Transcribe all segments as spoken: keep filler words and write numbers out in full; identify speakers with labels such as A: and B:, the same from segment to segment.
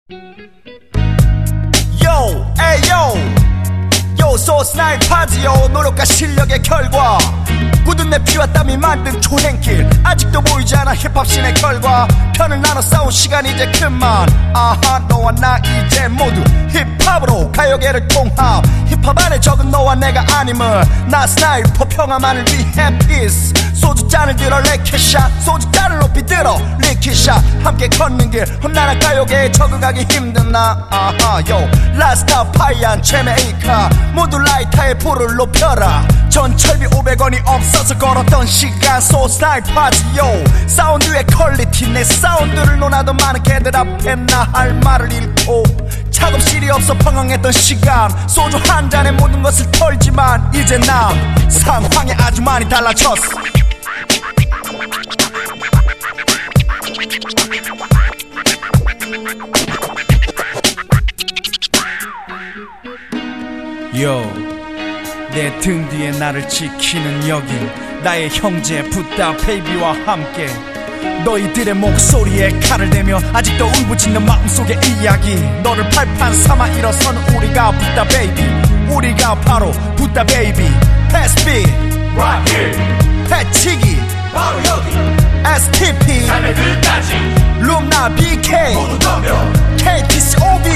A: Yo, 에이요 요소 스나이파지요. 노력과 실력의 결과 굳은 내 피와 땀이 만든 초행길. 아직도 보이지 않아 힙합씬의 결과. 편을 나눠 싸운 시간 이제 그만. 아하 너와 나 이제 모두 힙합으로 가요계를 통합. 힙합 안에 적은 너와 내가 아님을. 나 스나이퍼 평화만을 위해 피스. 소주잔을 들어 레키샷. 소주잔을 높이 들어 리키샷. 함께 걷는 길 험난한 가요계에 적응하기 힘든 나. 아하 요 라스타파이안 제메이카 모두 라이터의 불을 높여라. 전철비 오백 원이 없어서 걸었던 시간. So 스나이퍼지요. 사운드의 퀄리티 내 사운드를 논하던 많은 개들 앞에 나 할 말을 잃고 작업실이 없어 방황했던 시간. 소주 한 잔에 모든 것을 털지만 이제 난 상황이 아주 많이 달라졌어. Yo, 내 등 뒤에 나를 지키는 여긴 나의 형제 붓다 베이비와 함께 너희들의 목소리에 칼을 대며 아직도 울부짖는 마음속의 이야기. 너를 발판 삼아 일어서는 우리가 붓다 베이비. 우리가 바로 붓다 베이비. 패스비 right here. 패치기 바로 여기. 에스티피 삶의 끝까지. 룸나 비케이 모두 덤벼. 케이티씨오비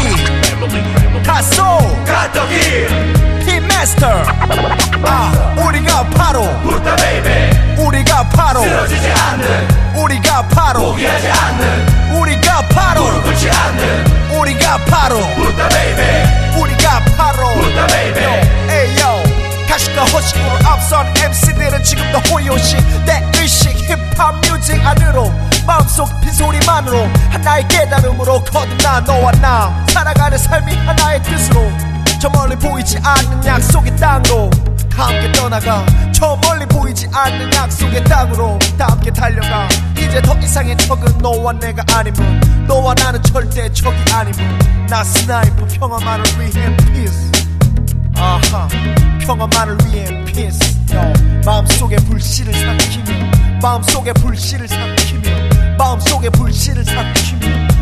A: 다소 가떡이 hitmaster. 아 우리가 바로 붓다 베이비. 우리가 바로 쓰러지지 않는. 우리가 바로 포기하지 않는. 우리가 바로 무릎 꿇지 않는. 우리가 바로 붓다 베이비. 우리가 바로 붓다 베이비. 에이요 가식과 호식으로 앞선 엠씨들은 지금도 호요시 내 의식 힙합 뮤직 안으로 마음속 빈소리만으로 하나의 깨달음으로 거듭나 너와 나 살아가는 삶이 하나의 뜻으로 저 멀리 보이지 않는 약속의 땅으로 함께 떠나가. 저 멀리 보이지 않는 약속의 땅으로 다 함께 달려가. 이제 더 이상의 적은 너와 내가 아니면 너와 나는 절대 적이 아니면 나 스나이퍼 평화만을 위해 피스. 아하 평화만을 위해 피스. 마음속에 불씨를 삼키며 마음속에 불씨를 삼키며 마음속에 불씨를 삼키며